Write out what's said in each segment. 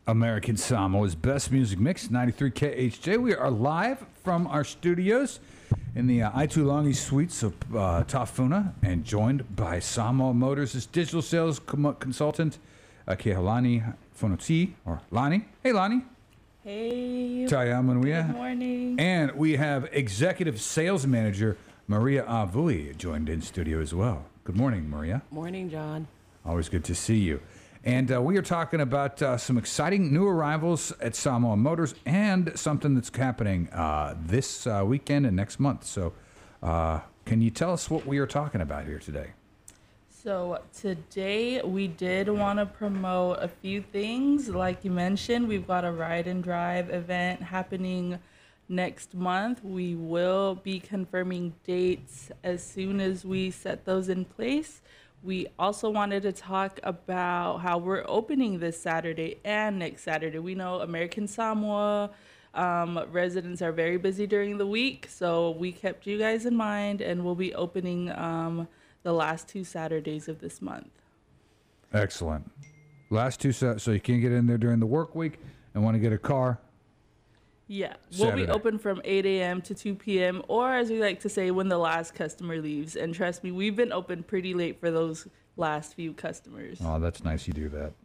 American Samoa's best music mix, 93 KHJ. We are live from our studios in the Aitulangi Suites of Tafuna and joined by Samoa Motors' digital sales consultant, Kehalani Fonoti, or Lani. Hey, Lani. Hey. Taya Manuia. Good morning. And we have executive sales manager Maria Avui joined in studio as well. Good morning, Maria. Morning, John. Always good to see you. And we are talking about some exciting new arrivals at Samoa Motors and something that's happening this weekend and next month. So can you tell us what we are talking about here today? So today we did want to promote a few things. Like you mentioned, we've got a ride and drive event happening next month. We will be confirming dates as soon as we set those in place. We also wanted to talk about how we're opening this Saturday and next Saturday. We know American Samoa residents are very busy during the week, so we kept you guys in mind, and we'll be opening the last two Saturdays of this month. Excellent. Last two, so you can get in there during the work week and want to get a car. Yeah, Saturday. We'll be open from 8 a.m. to 2 p.m. or as we like to say, when the last customer leaves. And trust me, we've been open pretty late for those last few customers. Oh, that's nice you do that.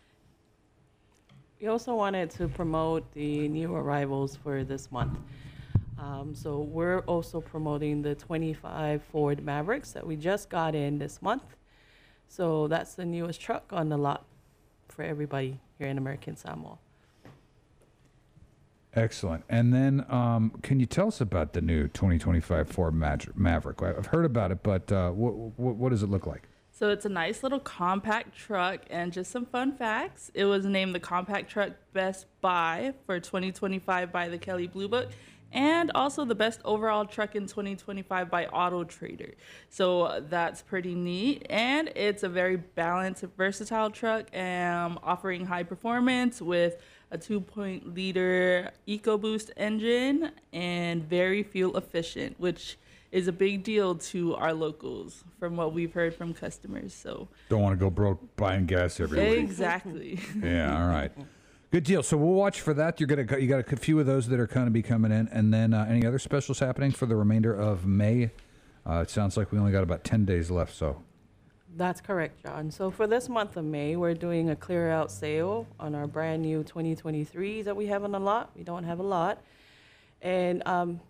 We also wanted to promote the new arrivals for this month. So we're also promoting the 25 Ford Mavericks that we just got in this month. So that's the newest truck on the lot for everybody here in American Samoa. Excellent. And then can you tell us about the new 2025 Ford Maverick? I've heard about it, but what does it look like? So it's a nice little compact truck, and just some fun facts. It was named the Compact Truck Best Buy for 2025 by the Kelley Blue Book, and also the best overall truck in 2025 by Auto Trader. So that's pretty neat. And it's a very balanced, versatile truck, offering high performance with a 2.0-liter EcoBoost engine and very fuel efficient, which is a big deal to our locals from what we've heard from customers. So don't want to go broke buying gas every week. Exactly. Yeah, all right. Good deal. So we'll watch for that. You got a few of those that are going to be coming in, and then any other specials happening for the remainder of May? It sounds like we only got about 10 days left. So That's correct, John. So for this month of May, we're doing a clear out sale on our brand new 2023s that we have on the lot. We don't have a lot. And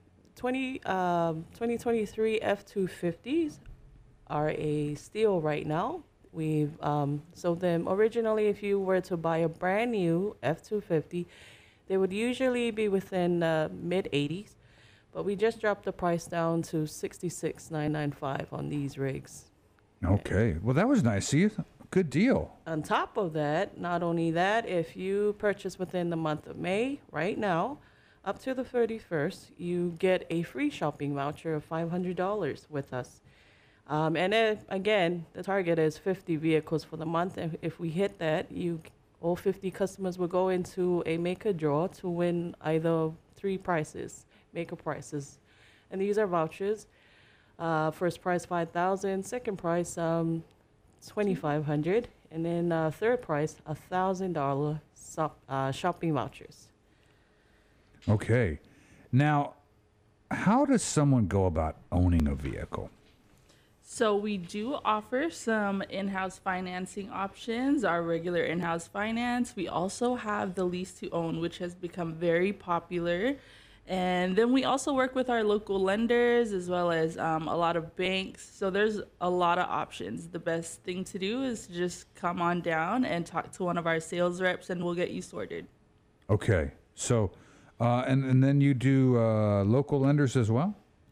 2023 F-250s are a steal right now. We've sold them originally. If you were to buy a brand new F-250, they would usually be within mid 80s, but we just dropped the price down to $66,995 on these rigs. okay, well that was nice. See, good deal. On top of that, not only that, if you purchase within the month of May, right now, up to the 31st, you get a free shopping voucher of $500 with us. And then, again, the target is 50 vehicles for the month. And if we hit that, all 50 customers will go into a maker draw to win either three prizes, maker prizes. And these are vouchers. First prize, $5,000. Second prize, $2,500. And then third prize, $1,000 shopping vouchers. Okay. Now, how does someone go about owning a vehicle? So we do offer some in-house financing options, our regular in-house finance. We also have the lease to own, which has become very popular. And then we also work with our local lenders as well as a lot of banks. So there's a lot of options. The best thing to do is just come on down and talk to one of our sales reps, and we'll get you sorted. Okay. So, and then you do local lenders as well?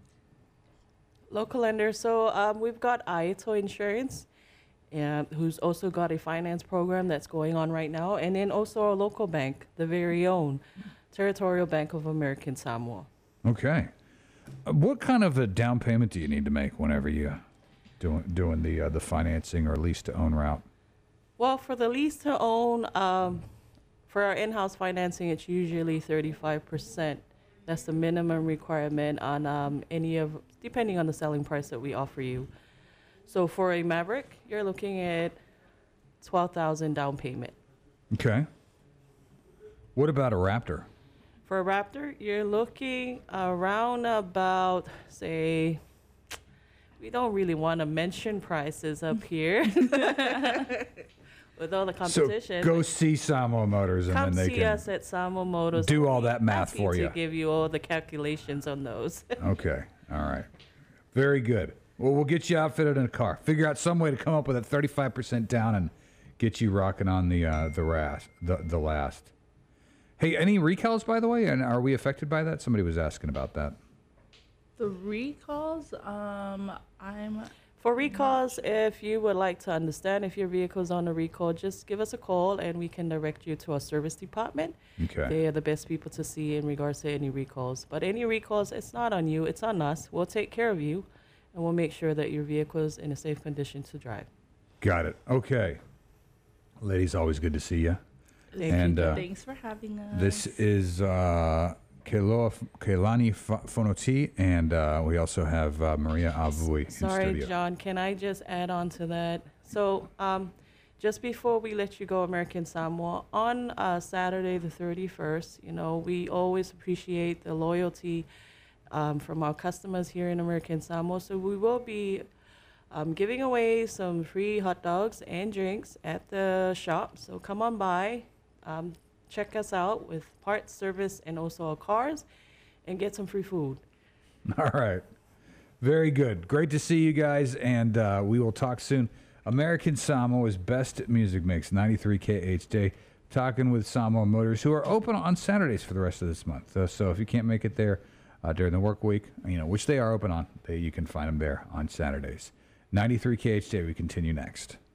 Local lenders. So we've got Aito Insurance, who's also got a finance program that's going on right now. And then also our local bank, the very own Territorial Bank of American Samoa. Okay. What kind of a down payment do you need to make whenever you doing the financing or lease to own route? Well, for the lease to own, for our in-house financing, it's usually 35%. That's the minimum requirement on depending on the selling price that we offer you. So for a Maverick, you're looking at $12,000 down payment. Okay. What about a Raptor? For a Raptor, you're looking around about, say, we don't really want to mention prices up here with all the competition. So go see Samo Motors, and Come then they see can us at Samo Motors. do We'll all be that math happy for you. to give you all the calculations on those. Okay. All right. Very good. Well, we'll get you outfitted in a car. Figure out some way to come up with that 35% down and get you rocking on the last. Hey, any recalls, by the way? And are we affected by that? Somebody was asking about that. The recalls, I'm For recalls, if you would like to understand if your vehicle is on a recall, just give us a call and we can direct you to our service department. Okay. They are the best people to see in regards to any recalls. But any recalls, it's not on you, it's on us. We'll take care of you and we'll make sure that your vehicle is in a safe condition to drive. Got it. Okay. Ladies, always good to see you. Thank And thanks for having us. this is Keilani Fonoti, and we also have Maria Avui in Sorry, studio. John, can I just add on to that? So, just before we let you go, American Samoa, on Saturday the 31st, you know, we always appreciate the loyalty from our customers here in American Samoa. So we will be giving away some free hot dogs and drinks at the shop. So come on by, check us out with parts, service, and also our cars, and get some free food. All right. Very good. Great to see you guys, and we will talk soon. American Samoa's best music mix, 93 KHJ. Talking with Samo Motors, who are open on Saturdays for the rest of this month. So if you can't make it there during the work week, you know, which they are open on, you can find them there on Saturdays. 93 KHJ, we continue next.